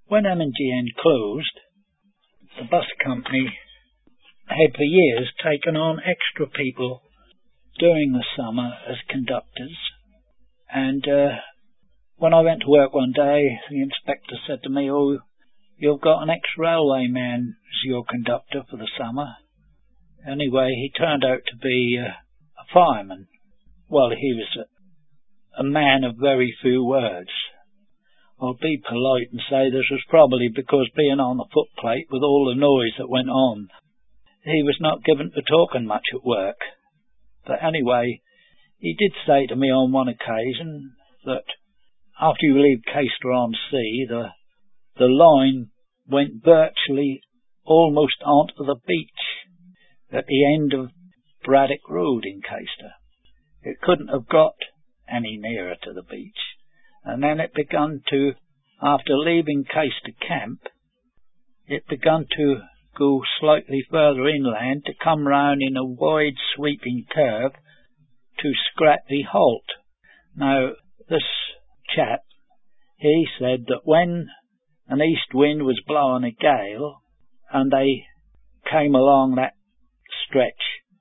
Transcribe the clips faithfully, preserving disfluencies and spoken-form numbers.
When M and G N closed, the bus company had for years taken on extra people during the summer as conductors, and uh, when I went to work one day, the inspector said to me, "Oh, you've got an ex-railway man as your conductor for the summer." Anyway, he turned out to be uh, a fireman. Well, he was a, a man of very few words. I'll be polite and say this was probably because being on the footplate with all the noise that went on, he was not given to talking much at work. But anyway, he did say to me on one occasion that after you leave Caister-on-Sea, the, the line went virtually almost onto the beach at the end of Braddock Road in Caister. It couldn't have got any nearer to the beach. And then it begun to, after leaving Caister Camp, it begun to go slightly further inland to come round in a wide sweeping curve to Scratby Halt. Now, this chap, he said that when an east wind was blowing a gale and they came along that stretch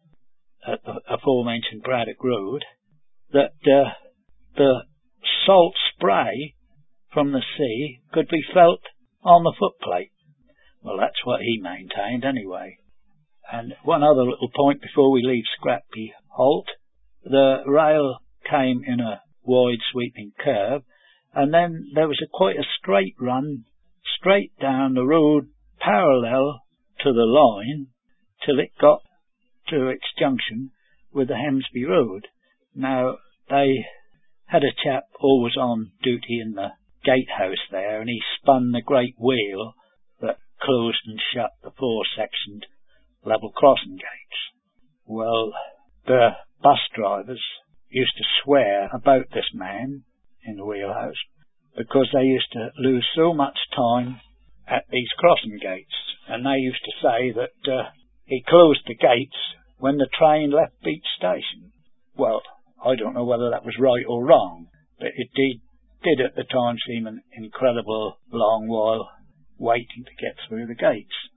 at the aforementioned Braddock Road, that uh, the salt spray from the sea could be felt on the footplate. Well, that's what he maintained anyway. And one other little point before we leave Scratby Halt, the rail came in a wide sweeping curve, and then there was a quite a straight run straight down the road parallel to the line till it got to its junction with the Hemsby Road. Now, they had a chap always on duty in the gatehouse there, and he spun the great wheel that closed and shut the four-sectioned level crossing gates. Well, the bus drivers used to swear about this man in the wheelhouse because they used to lose so much time at these crossing gates, and they used to say that uh, he closed the gates when the train left Beach Station. Well, I don't know whether that was right or wrong, but it did, did at the time seem an incredible long while waiting to get through the gates.